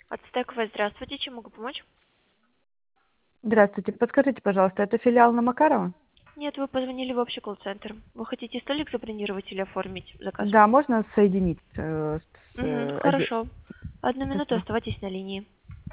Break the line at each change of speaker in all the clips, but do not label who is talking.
Ацтековая, здравствуйте, чем могу помочь?
Здравствуйте. Подскажите, пожалуйста, это филиал на Макарова?
Нет, вы позвонили в общий колл-центр. Вы хотите столик забронировать или оформить заказ?
Да, можно соединить
Угу,
с
хорошо. Одну минуту,
Спасибо.
оставайтесь на линии.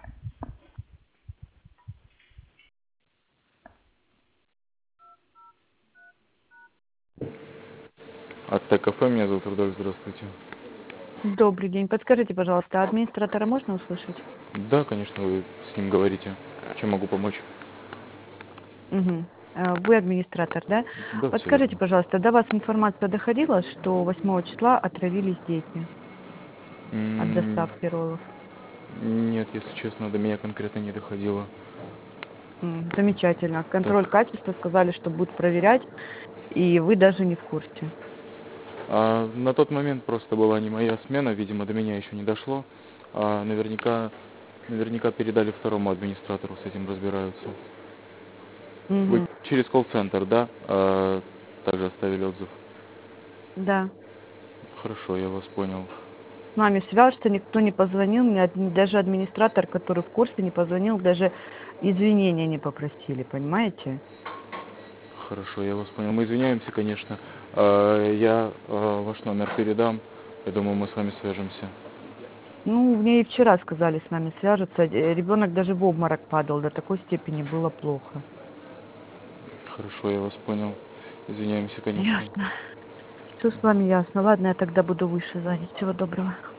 Ацтек-кафе, меня зовут Рудольф, здравствуйте.
Добрый день. Подскажите, пожалуйста, администратора можно услышать?
Да, конечно, вы с ним говорите. Чем могу помочь?
Угу. Вы администратор, да?
Да, все
Подскажите,
верно.
пожалуйста, до вас информация доходила, что 8 числа отравились дети от
М,
доставки роллов?
Нет, если честно, до меня конкретно не доходило.
Замечательно.
Так,
Контроль качества сказали, что будут проверять, и вы даже не в курсе.
на тот момент просто была не моя смена, видимо, до меня еще не дошло. Наверняка передали второму администратору, с этим разбираются. Вы
Угу.
через колл-центр, да? Также оставили отзыв.
Да.
Хорошо, я вас понял.
С нами свяжется, никто не позвонил, мне даже администратор, который в курсе, не позвонил, даже извинения не попросили, понимаете?
Хорошо, я вас понял. Мы извиняемся, конечно. Я ваш номер передам. Я думаю, мы с вами свяжемся.
Ну, мне и вчера сказали, с нами свяжутся. Ребенок даже в обморок падал, до такой степени было плохо.
Хорошо, я вас понял. Извиняемся, конечно.
Ясно. Все с вами ясно. Ладно, я тогда буду выше звонить. Всего доброго.